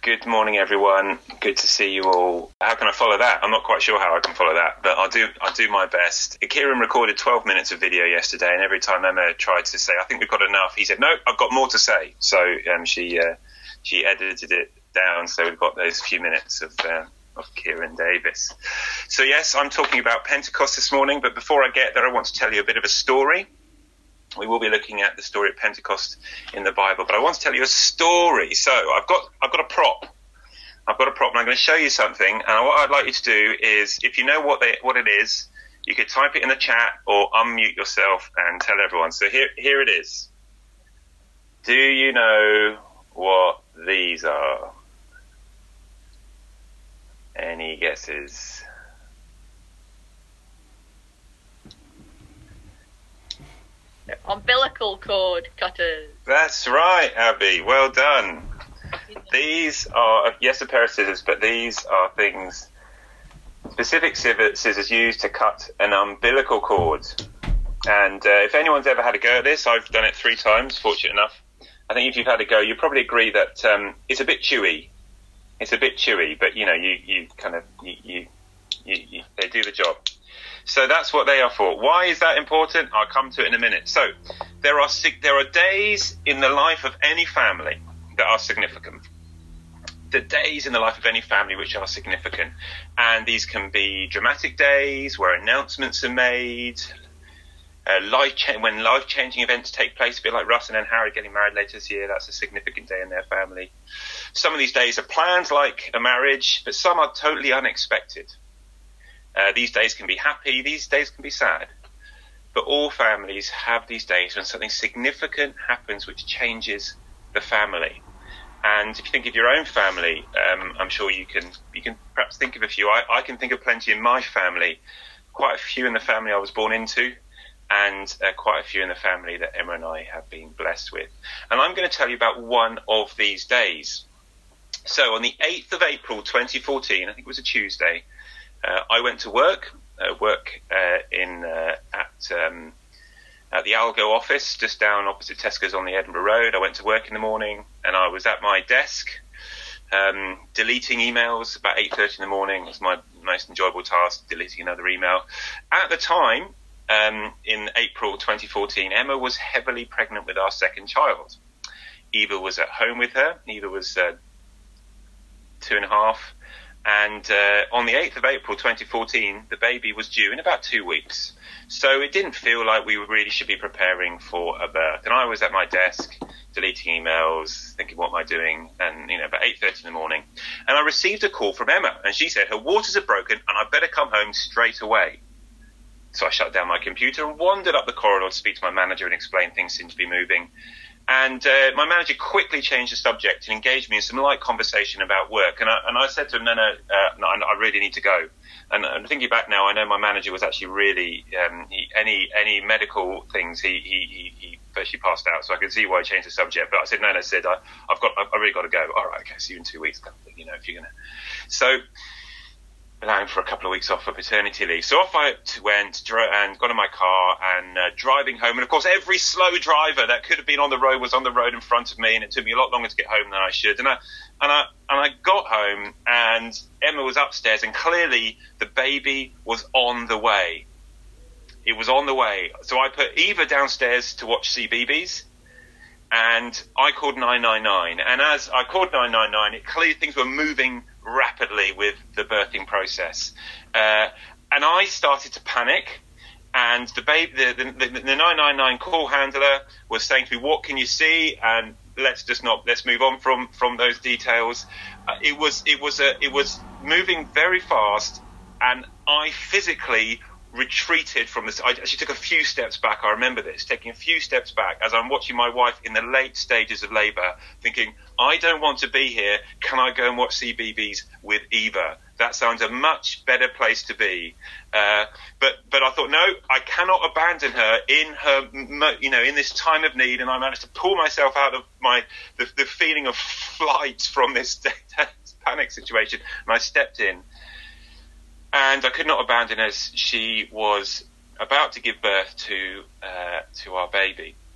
Good morning, everyone. Good to see you all. How can I follow that? I'm not quite sure how I can follow that, but I'll do my best. Kieran recorded 12 minutes of video yesterday, and every time Emma tried to say, I think we've got enough, he said, no, I've got more to say. So she edited it down, so we've got those few minutes of Kieran Davis. So yes, I'm talking about Pentecost this morning, but before I get there, I want to tell you a bit of a story. We will be looking at the story of Pentecost in the Bible, but I want to tell you a story. So I've got a prop. I've got a prop, and I'm going to show you something. And what I'd like you to do is, if you know what it is, you could type it in the chat or unmute yourself and tell everyone. So here it is. Do you know what these are? Any guesses? Umbilical cord cutters. That's right, Abby. Well done. These are, yes, a pair of scissors, but these are things, specific scissors used to cut an umbilical cord. And if anyone's ever had a go at this, I've done it 3 times, fortunate enough. I think if you've had a go, you probably agree that it's a bit chewy. It's a bit chewy, but you know, you they do the job. So that's what they are for. Why is that important? I'll come to it in a minute. So there are days in the life of any family that are significant. The days in the life of any family which are significant. And these can be dramatic days where announcements are made, when life-changing events take place, a bit like Russ and Harry getting married later this year. That's a significant day in their family. Some of these days are planned like a marriage, but some are totally unexpected. These days can be happy, these days can be sad. But all families have these days when something significant happens which changes the family. And if you think of your own family, I'm sure you can perhaps think of a few. I can think of plenty in my family, quite a few in the family I was born into, and quite a few in the family that Emma and I have been blessed with. And I'm going to tell you about one of these days. So on the 8th of April 2014, I think it was a Tuesday, I went to work at the Algo office, just down opposite Tesco's on the Edinburgh Road. I went to work in the morning, and I was at my desk, deleting emails about 8:30 in the morning. It was my most enjoyable task, deleting another email. At the time, in April 2014, Emma was heavily pregnant with our second child. Eva was at home with her. Eva was 2.5. And on the 8th of April 2014, the baby was due in about 2 weeks. So it didn't feel like we really should be preparing for a birth. And I was at my desk, deleting emails, thinking, what am I doing? And, about 8:30 in the morning. And I received a call from Emma. And she said, her waters are broken and I better come home straight away. So I shut down my computer and wandered up the corridor to speak to my manager and explain things seemed to be moving. And my manager quickly changed the subject and engaged me in some light conversation about work. And I said to him, no, I really need to go. And thinking back now, I know my manager was actually really, any medical things, he virtually passed out. So I can see why he changed the subject. But I said, no, Sid, I've really got to go. All right, okay, see you in 2 weeks. If you're going to. So allowing for a couple of weeks off for paternity leave. So off I went and got in my car and driving home. And of course, every slow driver that could have been on the road was on the road in front of me, and it took me a lot longer to get home than I should. And I got home, and Emma was upstairs, and clearly the baby was on the way. It was on the way. So I put Eva downstairs to watch CBeebies, and I called 999. And as I called 999, it clearly things were moving rapidly with the birthing process. And I started to panic, and the 999 call handler was saying to me, what can you see? And let's move on from those details. It was moving very fast, and I physically retreated from this. I actually took a few steps back. I remember this, taking a few steps back as I'm watching my wife in the late stages of labour, thinking, I don't want to be here. Can I go and watch CBeebies with Eva? That sounds a much better place to be. But I thought, no, I cannot abandon her in this time of need. And I managed to pull myself out of the feeling of flight from this panic situation. And I stepped in. And I could not abandon her as she was about to give birth to our baby.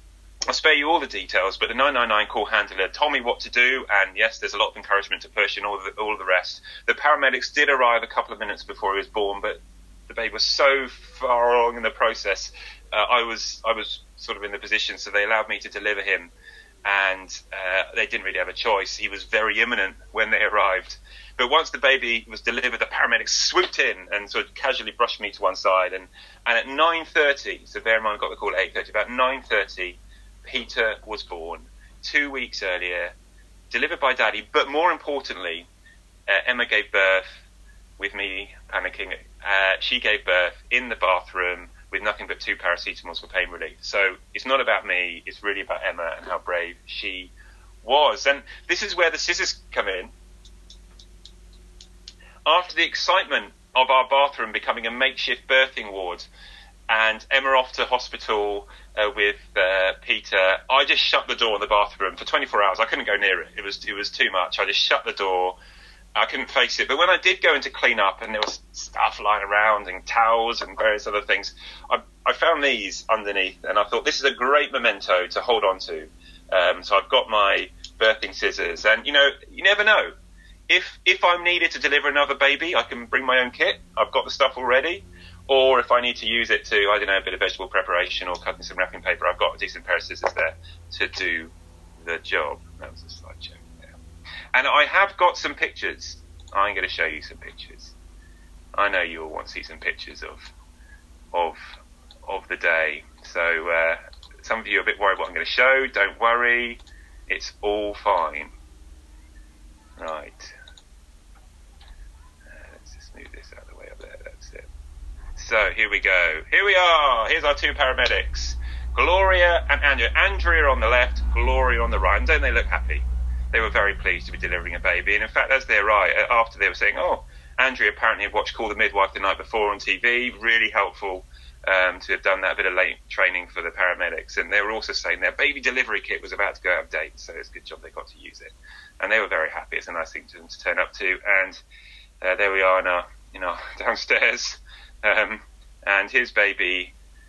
I'll spare you all the details, but the 999 call handler told me what to do, and yes, there's a lot of encouragement to push and all of the rest. The paramedics did arrive a couple of minutes before he was born, but the baby was so far along in the process. I was sort of in the position, so they allowed me to deliver him, and they didn't really have a choice. He was very imminent when they arrived. But once the baby was delivered, the paramedics swooped in and sort of casually brushed me to one side. And at 9:30, so bear in mind I got the call at 8:30, about 9:30, Peter was born 2 weeks earlier, delivered by Daddy. But more importantly, Emma gave birth with me panicking. She gave birth in the bathroom with nothing but 2 paracetamols for pain relief. So it's not about me, it's really about Emma and how brave she was. And this is where the scissors come in. After the excitement of our bathroom becoming a makeshift birthing ward and Emma off to hospital with Peter, I just shut the door in the bathroom for 24 hours. I couldn't go near it. It was too much. I just shut the door. I couldn't face it. But when I did go in to clean up and there was stuff lying around and towels and various other things, I found these underneath and I thought this is a great memento to hold on to. So I've got my birthing scissors and, you know, you never know. If I'm needed to deliver another baby, I can bring my own kit. I've got the stuff already. Or if I need to use it to, I don't know, a bit of vegetable preparation or cutting some wrapping paper, I've got a decent pair of scissors there to do the job. That was a slight joke there. And I have got some pictures. I'm going to show you some pictures. I know you all want to see some pictures of the day. So some of you are a bit worried what I'm going to show. Don't worry. It's all fine. Right. Let's just move this out of the way up there. That's it. So here we go. Here we are. Here's our 2 paramedics. Gloria and Andrea. Andrea on the left, Gloria on the right. And don't they look happy? They were very pleased to be delivering a baby. And in fact, as they arrived, after they were saying, oh, Andrea apparently had watched Call the Midwife the night before on TV. Really helpful to have done that, a bit of late training for the paramedics. And they were also saying their baby delivery kit was about to go out of date. So it's a good job they got to use it. And they were very happy. It's a nice thing to them to turn up to. And there we are in our downstairs. And his baby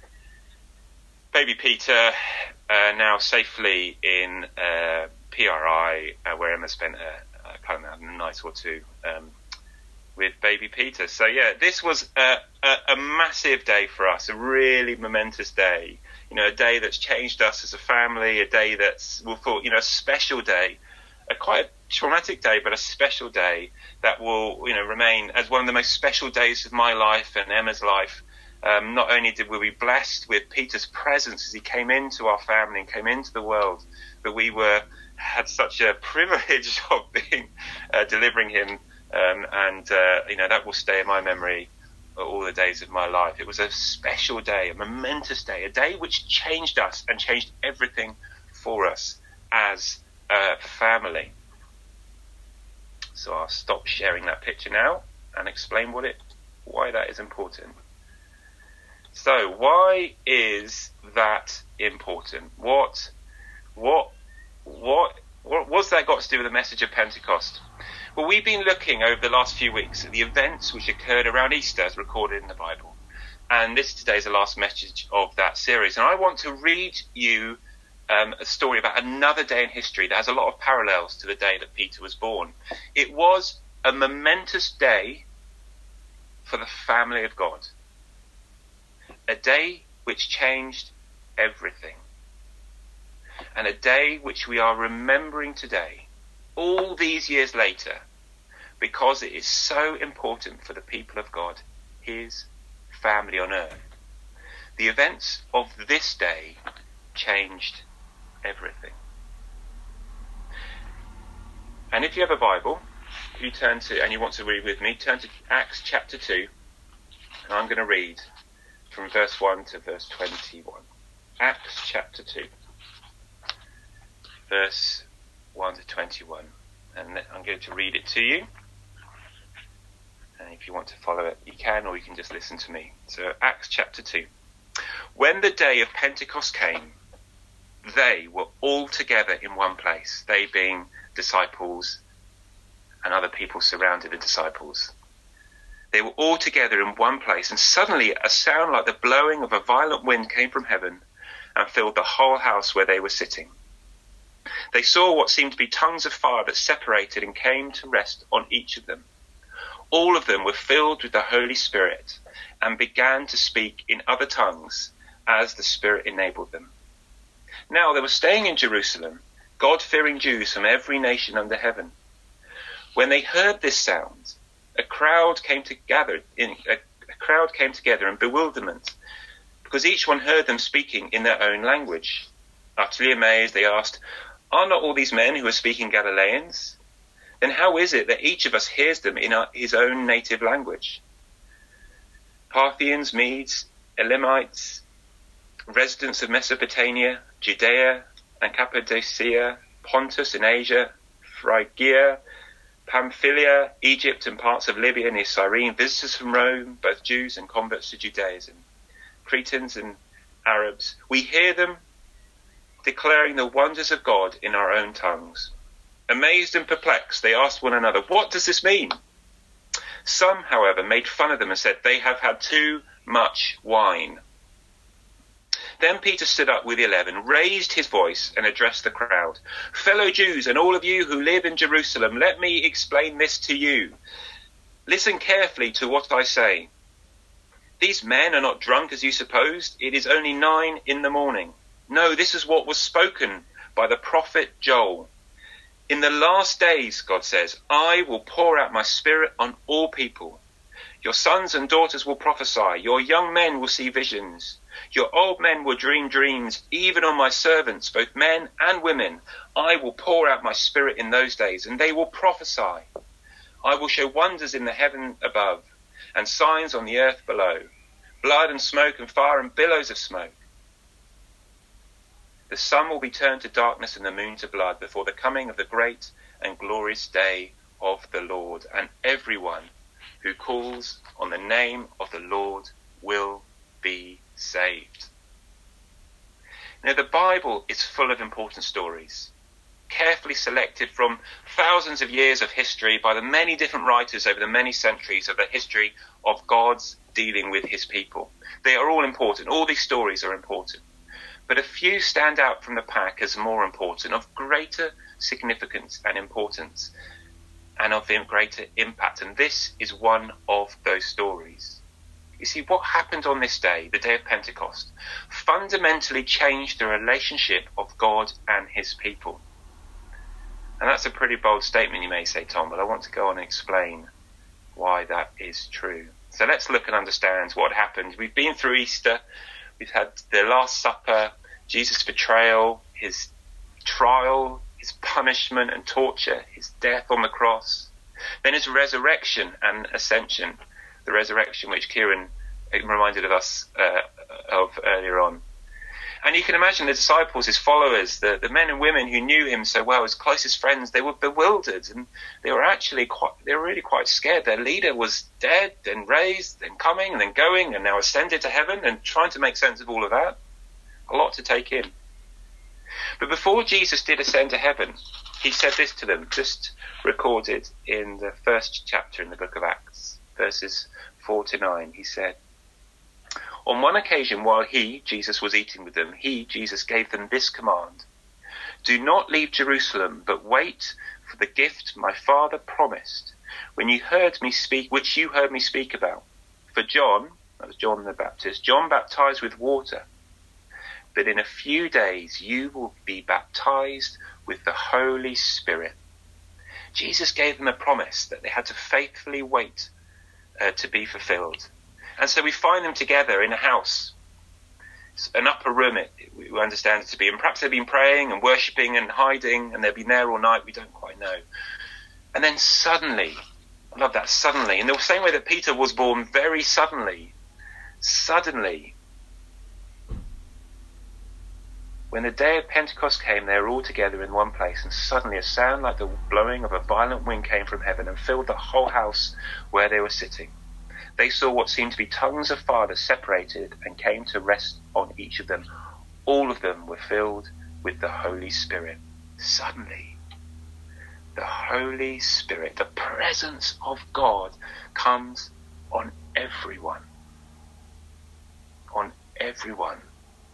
Peter, now safely in PRI, where Emma spent a night or two with baby Peter. So yeah, this was a massive day for us, a really momentous day. You know, a day that's changed us as a family, a day that's, we'll thought, you know, a special day. A quite traumatic day, but a special day that will, you know, remain as one of the most special days of my life and Emma's life. Not only were we blessed with Peter's presence as he came into our family and came into the world, but we had such a privilege of being delivering him, and you know, that will stay in my memory all the days of my life. It was a special day, a momentous day, a day which changed us and changed everything for us as family. So I'll stop sharing that picture now and explain why that is important. So why is that important? What's that got to do with the message of Pentecost? Well, we've been looking over the last few weeks at the events which occurred around Easter as recorded in the Bible. And this today is the last message of that series. And I want to read you a story about another day in history that has a lot of parallels to the day that Peter was born. It was a momentous day for the family of God. A day which changed everything. And a day which we are remembering today, all these years later, because it is so important for the people of God, his family on earth. The events of this day changed everything. And if you have a Bible, if you turn to, and you want to read with me, turn to Acts chapter 2, and I'm going to read from verse 1 to verse 21. Acts chapter 2, verse 1 to 21. And I'm going to read it to you. And if you want to follow it, you can, or you can just listen to me. So Acts chapter 2. When the day of Pentecost came, they were all together in one place, they being disciples and other people surrounded the disciples. They were all together in one place, and suddenly a sound like the blowing of a violent wind came from heaven and filled the whole house where they were sitting. They saw what seemed to be tongues of fire that separated and came to rest on each of them. All of them were filled with the Holy Spirit and began to speak in other tongues as the Spirit enabled them. Now there were staying in Jerusalem God-fearing Jews from every nation under heaven. When they heard this sound, a crowd came together in bewilderment, because each one heard them speaking in their own language. Utterly amazed, they asked, "Are not all these men who are speaking Galileans? Then how is it that each of us hears them in his own native language?" Parthians, Medes, Elamites, residents of Mesopotamia, Judea and Cappadocia, Pontus in Asia, Phrygia, Pamphylia, Egypt and parts of Libya near Cyrene, visitors from Rome, both Jews and converts to Judaism, Cretans and Arabs, we hear them declaring the wonders of God in our own tongues. Amazed and perplexed, they asked one another, "What does this mean?" Some, however, made fun of them and said, "They have had too much wine." Then Peter stood up with the 11, raised his voice and addressed the crowd. "Fellow Jews and all of you who live in Jerusalem, let me explain this to you. Listen carefully to what I say. These men are not drunk as you supposed. It is only 9 a.m. No, this is what was spoken by the prophet Joel. In the last days, God says, I will pour out my spirit on all people. Your sons and daughters will prophesy. Your young men will see visions. Your old men will dream dreams. Even on my servants, both men and women, I will pour out my spirit in those days, and they will prophesy. I will show wonders in the heaven above, and signs on the earth below, blood and smoke and fire and billows of smoke. The sun will be turned to darkness and the moon to blood before the coming of the great and glorious day of the Lord, and everyone who calls on the name of the Lord will be saved. Now, the Bible is full of important stories, carefully selected from thousands of years of history by the many different writers over the many centuries of the history of God's dealing with his people. They are all important. All these stories are important. But a few stand out from the pack as more important, of greater significance and importance, and of greater impact. And this is one of those stories. You see, what happened on this day, the day of Pentecost, fundamentally changed the relationship of God and his people. And that's a pretty bold statement, you may say, Tom, but I want to go on and explain why that is true. So let's look and understand what happened. We've been through Easter. We've had the Last Supper, Jesus' betrayal, his trial, his punishment and torture, his death on the cross, then his resurrection and ascension, the resurrection which Kieran reminded of us of earlier on. And you can imagine the disciples, his followers, the men and women who knew him so well, his closest friends, they were bewildered, and they were really quite scared. Their leader was dead, then raised, then coming, and then going, and now ascended to heaven, and trying to make sense of all of that. A lot to take in. But before Jesus did ascend to heaven, he said this to them, just recorded in the first chapter in the book of Acts, verses 4 to 9. He said, on one occasion while he, Jesus, was eating with them, he, Jesus, gave them this command: do not leave Jerusalem, but wait for the gift my Father promised, which you heard me speak about. For John, that was John the Baptist, John baptized with water, but in a few days you will be baptized with the Holy Spirit. Jesus gave them a promise that they had to faithfully wait to be fulfilled. And so we find them together in a house, an upper room, we understand it to be. And perhaps they've been praying and worshipping and hiding, and they've been there all night. We don't quite know. And then suddenly, I love that, suddenly, in the same way that Peter was born very suddenly, when the day of Pentecost came, they were all together in one place, and suddenly a sound like the blowing of a violent wind came from heaven and filled the whole house where they were sitting. They saw what seemed to be tongues of fire that separated and came to rest on each of them. All of them were filled with the Holy Spirit. Suddenly, the Holy Spirit, the presence of God, comes on everyone. On everyone.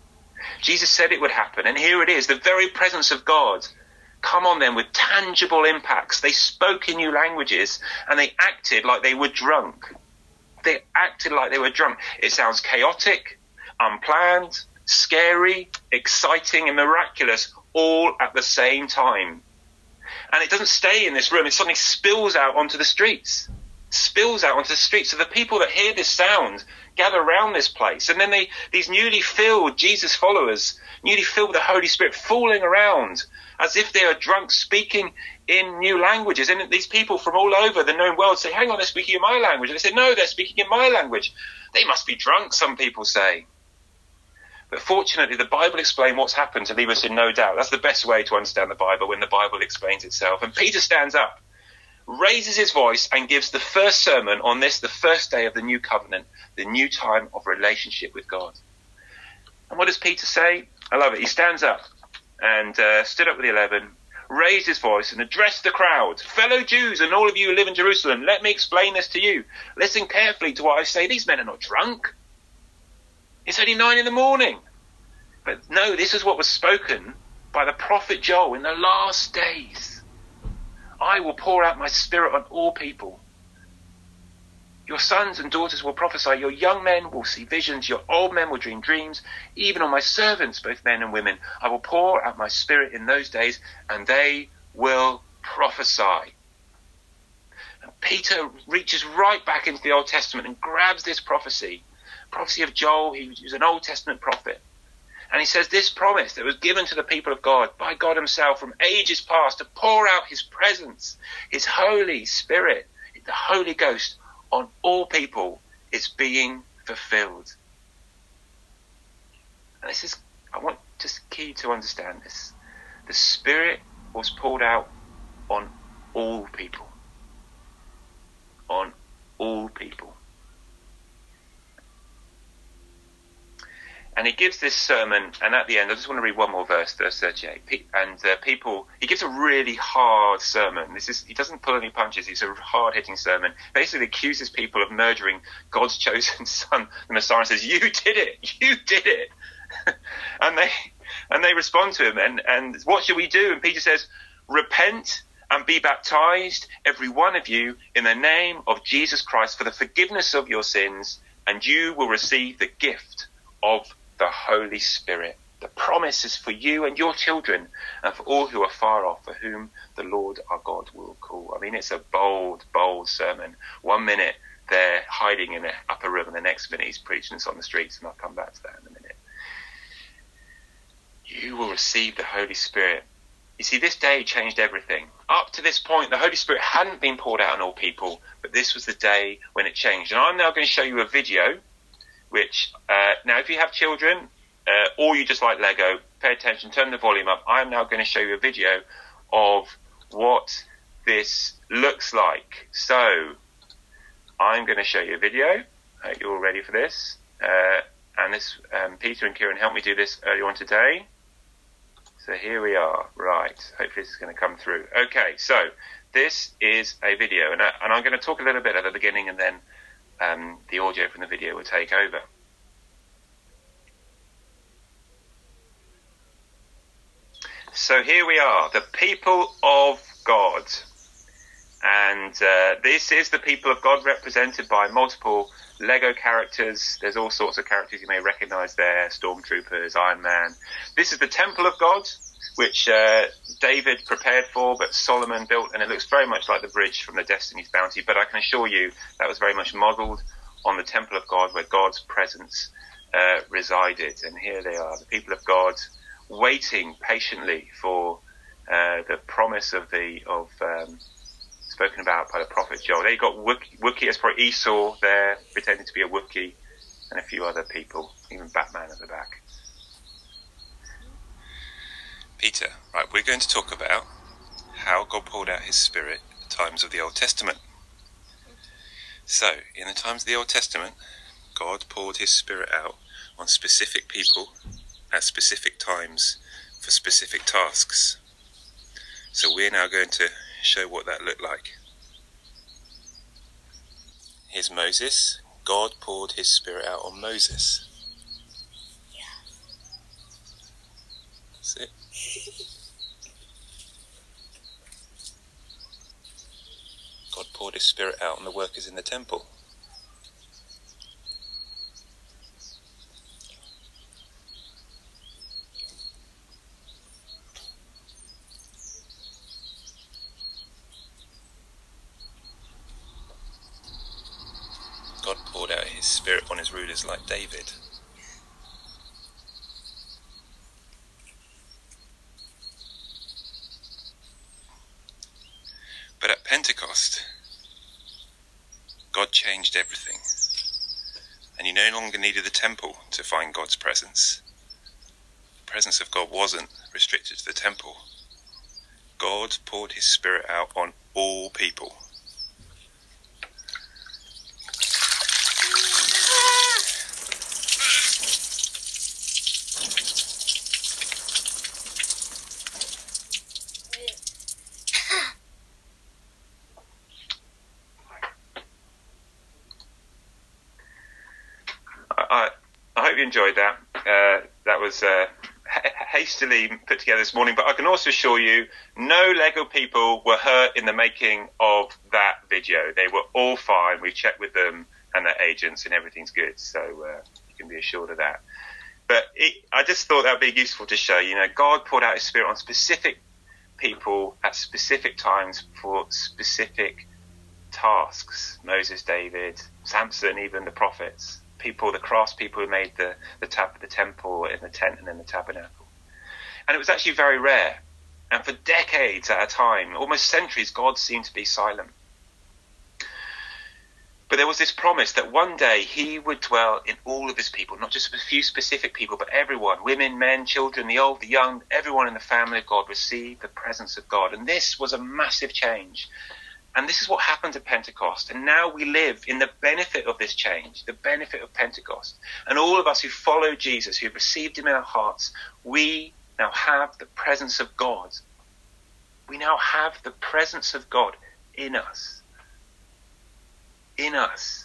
Jesus said it would happen, and here it is, the very presence of God come on them with tangible impacts. They spoke in new languages, and they acted like they were drunk. They acted like they were drunk. It sounds chaotic, unplanned, scary, exciting, and miraculous all at the same time. And it doesn't stay in this room. It suddenly spills out onto the streets. Spills out onto the streets. So the people that hear this sound gather around this place. And then these newly filled Jesus followers, newly filled with the Holy Spirit, fooling around as if they are drunk, speaking in new languages. And these people from all over the known world say, hang on, they're speaking in my language. And they say, no, they're speaking in my language. They must be drunk, some people say. But fortunately, the Bible explains what's happened to leave us in no doubt. That's the best way to understand the Bible, when the Bible explains itself. And Peter stands up, raises his voice, and gives the first sermon on this, the first day of the new covenant, the new time of relationship with God. And what does Peter say? I love it. He stands up and stood up with the 11, raised his voice and addressed the crowd. Fellow Jews and all of you who live in Jerusalem, let me explain this to you. Listen carefully to what I say. These men are not drunk. It's only 9 a.m. But no, this is what was spoken by the prophet Joel in the last days. I will pour out my spirit on all people. Your sons and daughters will prophesy. Your young men will see visions. Your old men will dream dreams. Even on my servants, both men and women, I will pour out my spirit in those days, and they will prophesy. And Peter reaches right back into the Old Testament and grabs this prophecy of Joel. He was an Old Testament prophet. And he says this promise that was given to the people of God by God himself from ages past to pour out his presence, his Holy Spirit, the Holy Ghost on all people is being fulfilled. And this is, I want just key to understand this. The Spirit was poured out on all people. On all people. And he gives this sermon, and at the end, I just want to read one more verse, verse 38. And he gives a really hard sermon. He doesn't pull any punches. It's a hard-hitting sermon. Basically accuses people of murdering God's chosen son, the Messiah, and says, "You did it. You did it." and they respond to him. And what should we do? And Peter says, "Repent and be baptized, every one of you, in the name of Jesus Christ for the forgiveness of your sins, and you will receive the gift of the Holy Spirit." The promise is for you and your children, and for all who are far off, for whom the Lord our God will call. I mean, it's a bold, bold sermon. 1 minute they're hiding in the upper room, and the next minute he's preaching this on the streets, and I'll come back to that in a minute. You will receive the Holy Spirit. You see, this day changed everything. Up to this point, the Holy Spirit hadn't been poured out on all people, but this was the day when it changed. And I'm now going to show you a video which, now if you have children, or you just like Lego, pay attention, turn the volume up. I'm now going to show you a video of what this looks like. So, I'm going to show you a video. I hope you're all ready for this. And this, Peter and Kieran helped me do this earlier on today. So here we are. Right, hopefully this is going to come through. Okay, so this is a video, and I'm going to talk a little bit at the beginning, and then the audio from the video will take over. So here we are, the people of God. And this is the people of God represented by multiple Lego characters. There's all sorts of characters you may recognize there, Stormtroopers, Iron Man. This is the Temple of God, which David prepared for, but Solomon built, and it looks very much like the bridge from the Destiny's Bounty. But I can assure you that was very much modelled on the Temple of God, where God's presence resided. And here they are, the people of God, waiting patiently for the promise of spoken about by the prophet Joel. There you got Wookiee, it's probably Esau there, pretending to be a Wookiee, and a few other people, even Batman at the back. Peter, right, we're going to talk about how God poured out his Spirit at the times of the Old Testament. So, in the times of the Old Testament, God poured his Spirit out on specific people at specific times for specific tasks. So we're now going to show what that looked like. Here's Moses. God poured his Spirit out on Moses. That's it. God poured his Spirit out on the workers in the temple. God poured out his Spirit on his rulers like David. But at Pentecost, God changed everything. And you no longer needed the temple to find God's presence. The presence of God wasn't restricted to the temple. God poured his Spirit out on all people. I hope you enjoyed that. That was hastily put together this morning, but I can also assure you no Lego people were hurt in the making of that video. They were all fine. We checked with them and their agents and everything's good, so you can be assured of that. But I just thought that would be useful to show, God poured out his Spirit on specific people at specific times for specific tasks. Moses, David, Samson, even the prophets. The craftspeople who made the temple and the tent and then the tabernacle. And it was actually very rare. And for decades at a time, almost centuries, God seemed to be silent. But there was this promise that one day he would dwell in all of his people, not just a few specific people, but everyone, women, men, children, the old, the young, everyone in the family of God received the presence of God. And this was a massive change. And this is what happened at Pentecost. And now we live in the benefit of this change, the benefit of Pentecost. And all of us who follow Jesus, who have received him in our hearts, we now have the presence of God. We now have the presence of God in us. In us.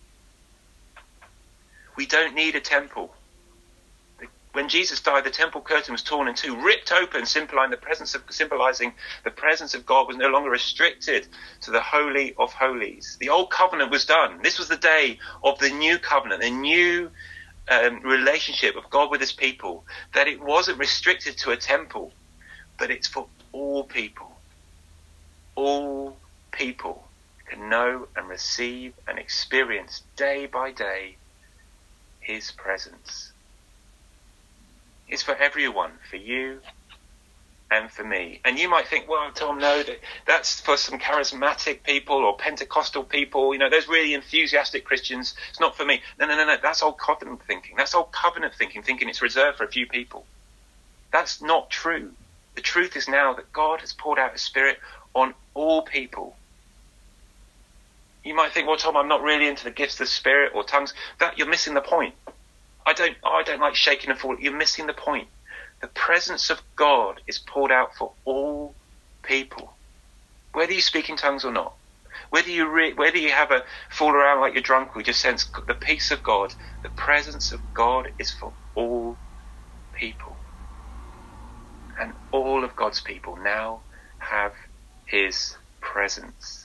We don't need a temple. When Jesus died, the temple curtain was torn in two, ripped open, symbolizing the presence of God was no longer restricted to the Holy of Holies. The old covenant was done. This was the day of the new covenant, the new relationship of God with his people, that it wasn't restricted to a temple, but it's for all people. All people can know and receive and experience day by day his presence. It's for everyone, for you and for me. And you might think, well, Tom, no, that's for some charismatic people or Pentecostal people, those really enthusiastic Christians. It's not for me. No. That's old covenant thinking. That's old covenant thinking it's reserved for a few people. That's not true. The truth is now that God has poured out his Spirit on all people. You might think, well, Tom, I'm not really into the gifts of the Spirit or tongues. That you're missing the point. I don't like shaking and falling. You're missing the point. The presence of God is poured out for all people, whether you speak in tongues or not, whether you have a fall around like you're drunk or you just sense the peace of God. The presence of God is for all people, and all of God's people now have his presence.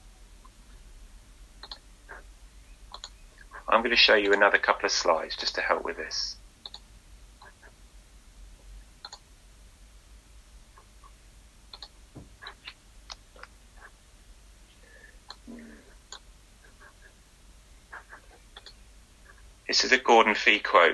I'm going to show you another couple of slides just to help with this. This is a Gordon Fee quote.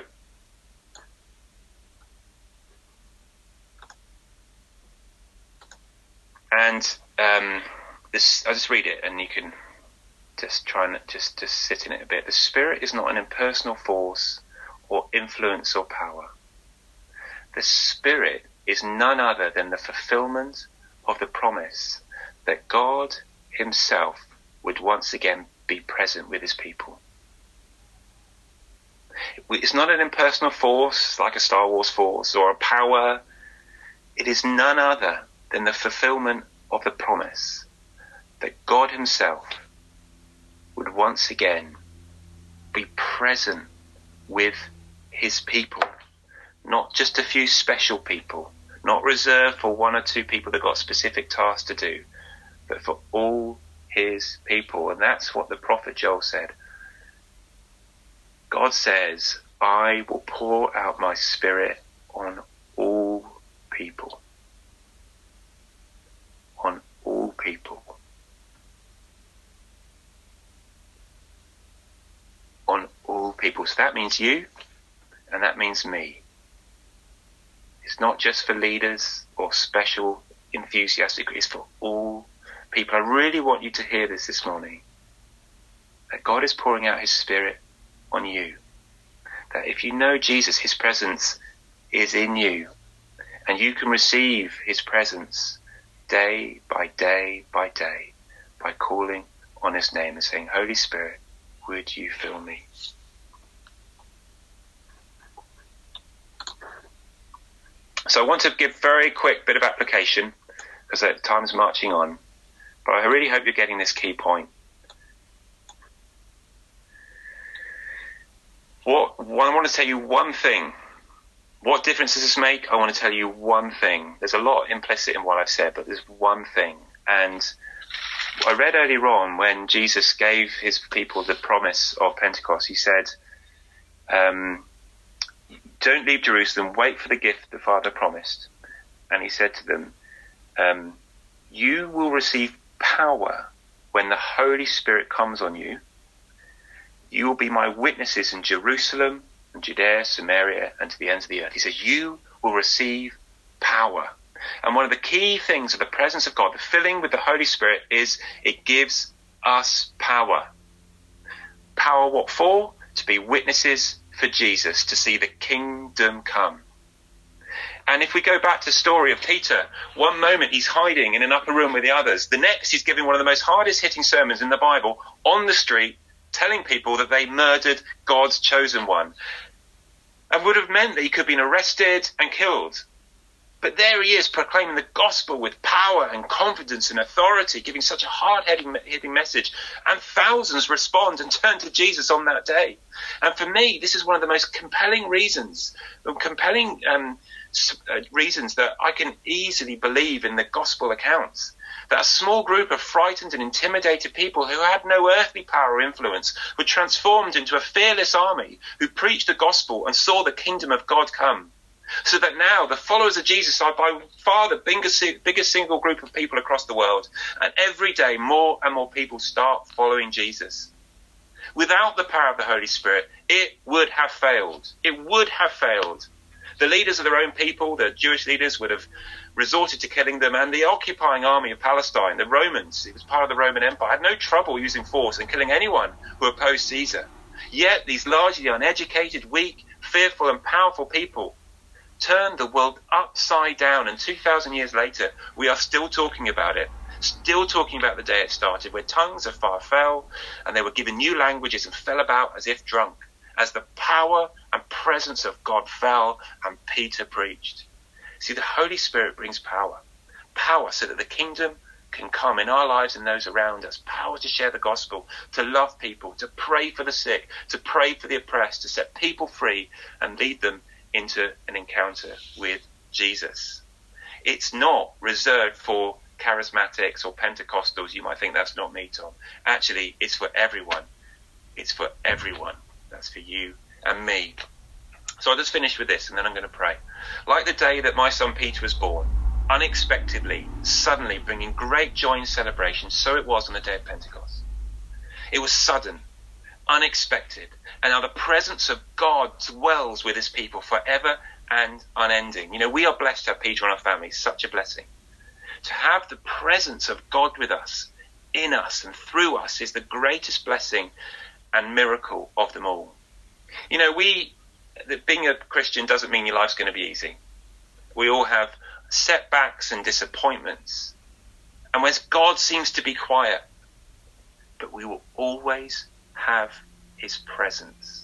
And I'll just read it and you can just try and just sit in it a bit. The Spirit is not an impersonal force or influence or power. The Spirit is none other than the fulfillment of the promise that God himself would once again be present with his people. It's not an impersonal force like a Star Wars force or a power. It is none other than the fulfillment of the promise that God himself would once again be present with his people. Not just a few special people, not reserved for one or two people that got specific tasks to do, but for all his people. And that's what the prophet Joel said. God says, I will pour out my spirit on all people. On all people. On all people. So that means you, and that means me. It's not just for leaders or special enthusiastic, it's for all people. I really want you to hear this morning, that God is pouring out his spirit on you. That if you know Jesus, his presence is in you, and you can receive his presence day by day by day by calling on his name and saying, Holy Spirit, would you fill me? So I want to give a very quick bit of application because time is marching on, but I really hope you're getting this key point. I want to tell you one thing. What difference does this make? I want to tell you one thing. There's a lot implicit in what I've said, but there's one thing. And I read earlier on when Jesus gave his people the promise of Pentecost, he said, don't leave Jerusalem, wait for the gift the Father promised. And he said to them, you will receive power when the Holy Spirit comes on you. You will be my witnesses in Jerusalem and Judea, Samaria, and to the ends of the earth. He says, you will receive power. And one of the key things of the presence of God, the filling with the Holy Spirit, is it gives us power. Power what for? To be witnesses for Jesus, to see the kingdom come. And if we go back to the story of Peter, one moment he's hiding in an upper room with the others. The next he's giving one of the most hardest hitting sermons in the Bible on the street, telling people that they murdered God's chosen one. And would have meant that he could have been arrested and killed. But there he is proclaiming the gospel with power and confidence and authority, giving such a hard-hitting message. And thousands respond and turn to Jesus on that day. And for me, this is one of the most compelling reasons that I can easily believe in the gospel accounts. That a small group of frightened and intimidated people who had no earthly power or influence were transformed into a fearless army who preached the gospel and saw the kingdom of God come. So that now the followers of Jesus are by far the biggest single group of people across the world. And every day more and more people start following Jesus. Without the power of the Holy Spirit, it would have failed. It would have failed. The leaders of their own people, the Jewish leaders, would have resorted to killing them, and the occupying army of Palestine, the Romans, it was part of the Roman Empire, had no trouble using force and killing anyone who opposed Caesar. Yet these largely uneducated, weak, fearful and powerful people turned the world upside down, and 2,000 years later we are still talking about it, still talking about the day it started, where tongues of fire fell and they were given new languages and fell about as if drunk, as the power and presence of God fell and Peter preached. See, the Holy Spirit brings power so that the kingdom can come in our lives and those around us, power to share the gospel, to love people, to pray for the sick, to pray for the oppressed, to set people free and lead them into an encounter with Jesus. It's not reserved for charismatics or Pentecostals. You might think that's not me, Tom. Actually, it's for everyone. It's for everyone. That's for you and me. So I'll just finish with this and then I'm going to pray. Like the day that my son Peter was born, unexpectedly, suddenly bringing great joy and celebration, so it was on the day of Pentecost. It was sudden, unexpected, and now the presence of God dwells with his people forever and unending. You know, we are blessed to have Peter in our family, such a blessing. To have the presence of God with us, in us and through us is the greatest blessing and miracle of them all. You know, being a Christian doesn't mean your life's going to be easy. We all have setbacks and disappointments. And when God seems to be quiet, but we will always have his presence.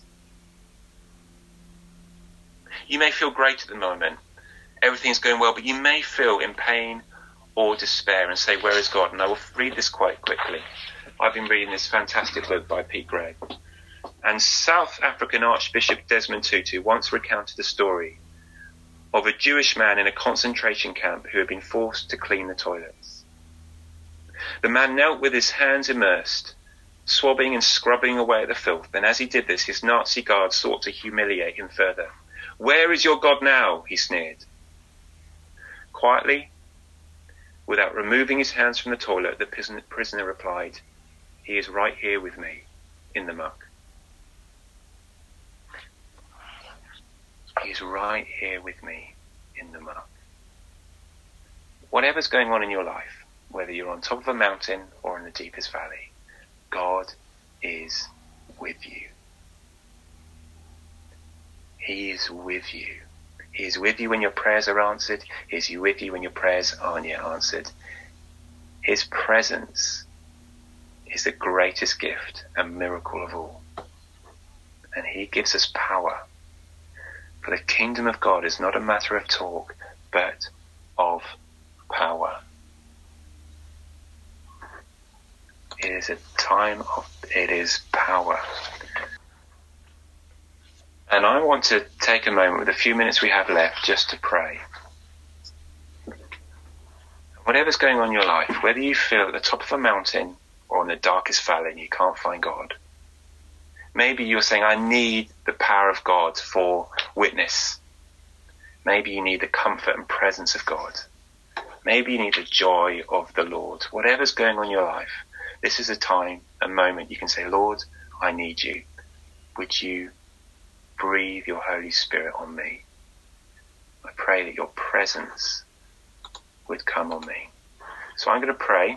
You may feel great at the moment. Everything's going well, but you may feel in pain or despair and say, where is God? And I will read this quite quickly. I've been reading this fantastic book by Pete Greig. And South African Archbishop Desmond Tutu once recounted the story of a Jewish man in a concentration camp who had been forced to clean the toilets. The man knelt with his hands immersed, swabbing and scrubbing away at the filth, and as he did this, his Nazi guards sought to humiliate him further. "Where is your God now?" he sneered. Quietly, without removing his hands from the toilet, the prisoner replied, "He is right here with me, in the muck." He is right here with me, in the muck. Whatever's going on in your life, whether you're on top of a mountain or in the deepest valley, God is with you. He is with you. He is with you when your prayers are answered. He is with you when your prayers aren't yet answered. His presence is the greatest gift and miracle of all. And he gives us power. For the kingdom of God is not a matter of talk, but of power. It is a time it is power. And I want to take a moment with the few minutes we have left just to pray. Whatever's going on in your life, whether you feel at the top of a mountain or in the darkest valley and you can't find God, maybe you're saying, I need the power of God for witness. Maybe you need the comfort and presence of God. Maybe you need the joy of the Lord. Whatever's going on in your life, this is a time, a moment you can say, Lord, I need you. Would you breathe your Holy Spirit on me? I pray that your presence would come on me. So I'm going to pray,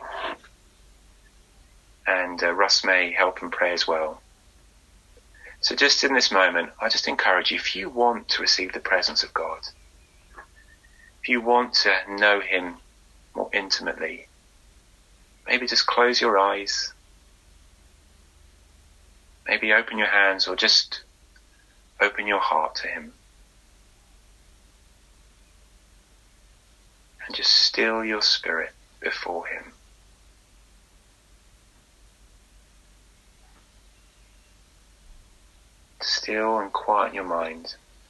and Russ may help and pray as well. So just in this moment, I just encourage you, if you want to receive the presence of God, if you want to know him more intimately, maybe just close your eyes, maybe open your hands, or just open your heart to him. And just still your spirit before him. Still and quiet your mind.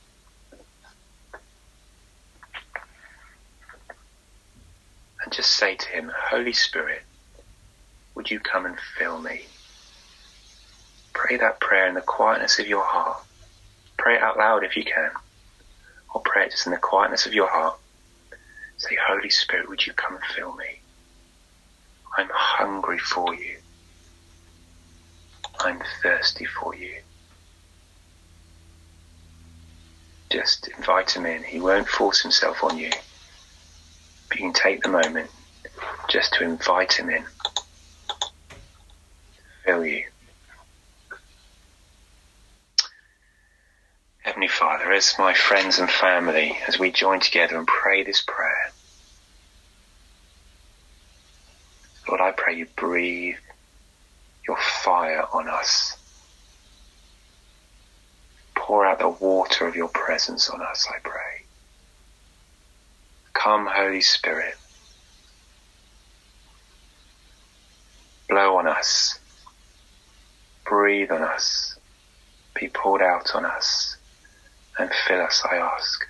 And just say to him, Holy Spirit, would you come and fill me? Pray that prayer in the quietness of your heart. Pray it out loud if you can. Or pray it just in the quietness of your heart. Say, Holy Spirit, would you come and fill me? I'm hungry for you. I'm thirsty for you. Just invite him in. He won't force himself on you. But you can take the moment just to invite him in. Fill you. Heavenly Father, as my friends and family, as we join together and pray this prayer, Lord, I pray you breathe your fire on us. Pour out the water of your presence on us, I pray. Come, Holy Spirit. Blow on us. Breathe on us. Be poured out on us. And fill us, I ask.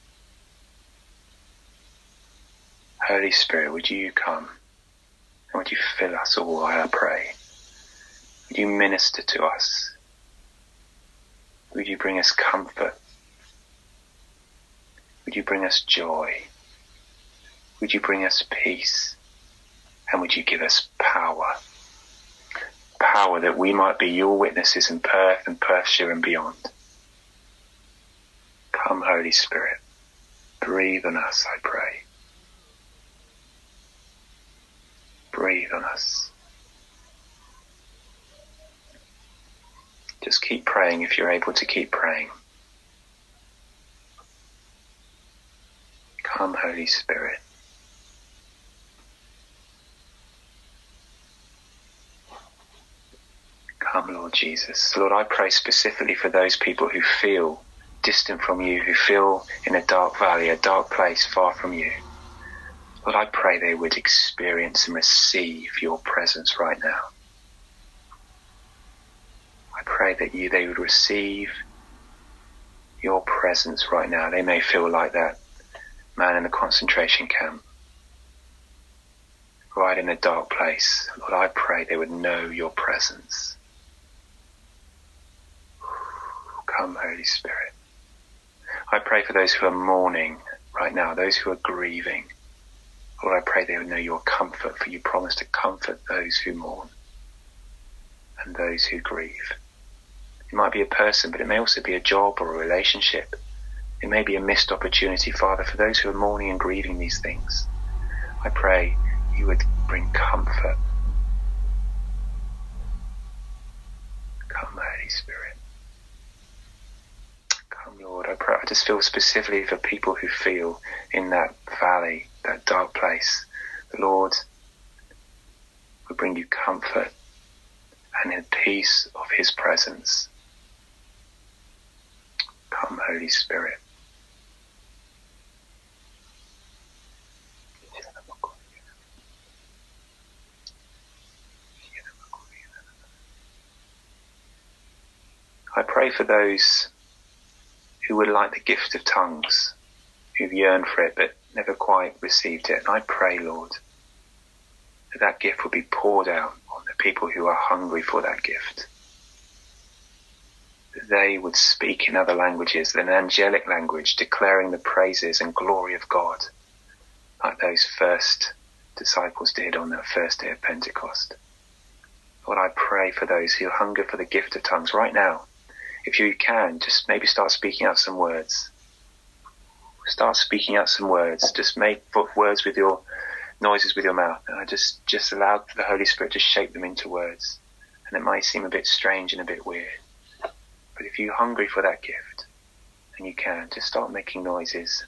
Holy Spirit, would you come? And would you fill us all, I pray. Would you minister to us? Would you bring us comfort? Would you bring us joy? Would you bring us peace? And would you give us power? Power that we might be your witnesses in Perth and Perthshire and beyond. Come, Holy Spirit. Breathe on us, I pray. Breathe on us. Just keep praying if you're able to keep praying. Come, Holy Spirit. Come, Lord Jesus. Lord, I pray specifically for those people who feel distant from you, who feel in a dark valley, a dark place far from you. Lord, I pray they would experience and receive your presence right now. I pray that they would receive your presence right now. They may feel like that man in the concentration camp, right in a dark place. Lord, I pray they would know your presence. Come, Holy Spirit. I pray for those who are mourning right now, those who are grieving. Lord, I pray they would know your comfort, for you promise to comfort those who mourn and those who grieve. It might be a person, but it may also be a job or a relationship. It may be a missed opportunity, Father, for those who are mourning and grieving these things. I pray you would bring comfort. Come, Holy Spirit. Come, Lord. I pray. I just feel specifically for people who feel in that valley, that dark place. The Lord will bring you comfort and the peace of his presence. Come, Holy Spirit. I pray for those who would like the gift of tongues, who've yearned for it but never quite received it. And I pray, Lord, that that gift will be poured out on the people who are hungry for that gift. That they would speak in other languages, an angelic language, declaring the praises and glory of God, like those first disciples did on that first day of Pentecost. Lord, I pray for those who hunger for the gift of tongues right now. If you can, just maybe start speaking out some words. Start speaking out some words. Just make words with your noises with your mouth. And I just allow the Holy Spirit to shape them into words. And it might seem a bit strange and a bit weird. But if you're hungry for that gift, and you can, just start making noises.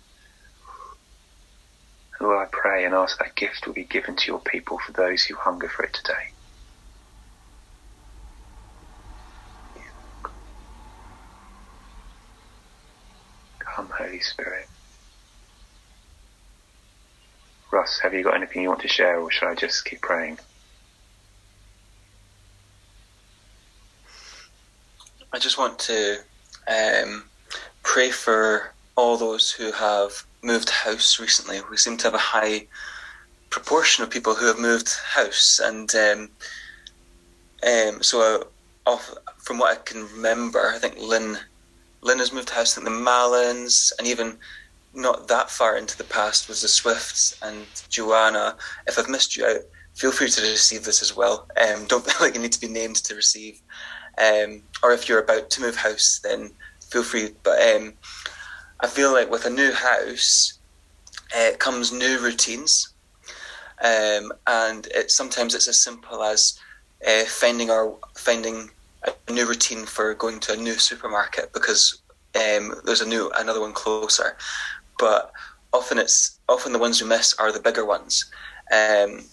And Lord, I pray and ask that gift will be given to your people for those who hunger for it today. Come, Holy Spirit. Russ, have you got anything you want to share, or should I just keep praying? I just want to pray for all those who have moved house recently. We seem to have a high proportion of people who have moved house, and so from what I can remember, I think Lynn has moved house. I think the Mallons, and even not that far into the past was the Swifts and Joanna. If I've missed you out, feel free to receive this as well. Don't feel like you need to be named to receive. Or if you're about to move house, then feel free. But I feel like with a new house, comes new routines. And sometimes it's as simple as finding a new routine for going to a new supermarket because there's another one closer. But often the ones we miss are the bigger ones. When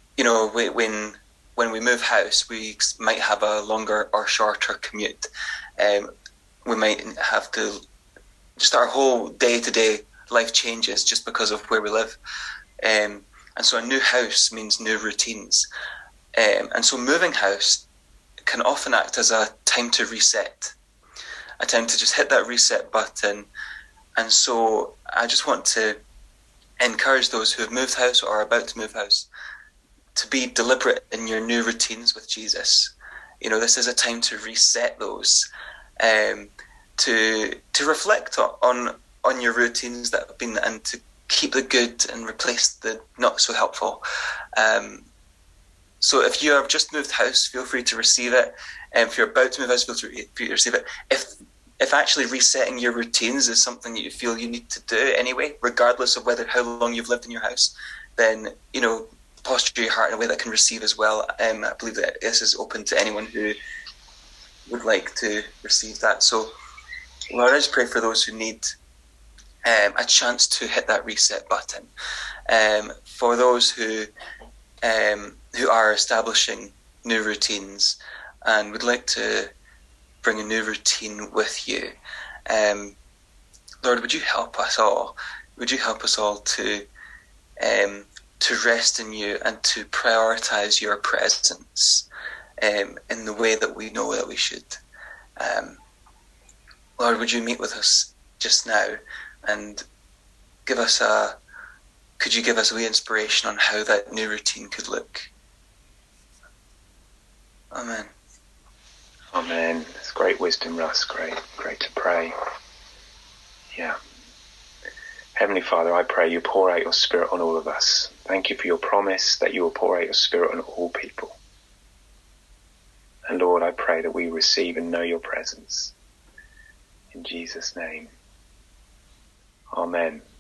we move house, we might have a longer or shorter commute. We might have to just our whole day-to-day life changes just because of where we live. And so a new house means new routines. And so moving house can often act as a time to reset, a time to just hit that reset button. And so I just want to encourage those who have moved house or are about to move house to be deliberate in your new routines with Jesus. This is a time to reset those, to reflect on your routines that have been, and to keep the good and replace the not so helpful. So if you have just moved house, feel free to receive it. If you're about to move house, feel free to receive it. If actually resetting your routines is something that you feel you need to do anyway, regardless of how long you've lived in your house, then, posture your heart in a way that can receive as well. I believe that this is open to anyone who would like to receive that. So, Lord, I just pray for those who need a chance to hit that reset button. For those who are establishing new routines and would like to bring a new routine with you, Lord, would you help us all? Would you help us all to rest in you and to prioritize your presence in the way that we know that we should? Lord, would you meet with us just now and could you give us a wee inspiration on how that new routine could look? Amen. Amen. It's great wisdom, Russ. Great to pray. Yeah. Heavenly Father, I pray you pour out your Spirit on all of us. Thank you for your promise that you will pour out your Spirit on all people. And Lord, I pray that we receive and know your presence. In Jesus' name. Amen.